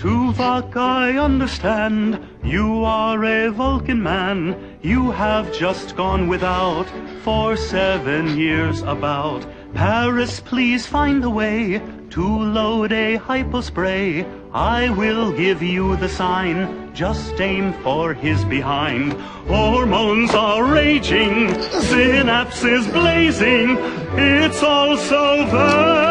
Tuvok, I understand. You are a Vulcan man. You have just gone without for 7 years about. Paris, please find a way to load a hypospray. I will give you the sign. Just aim for his behind. Hormones are raging. Synapses blazing. It's all so bad.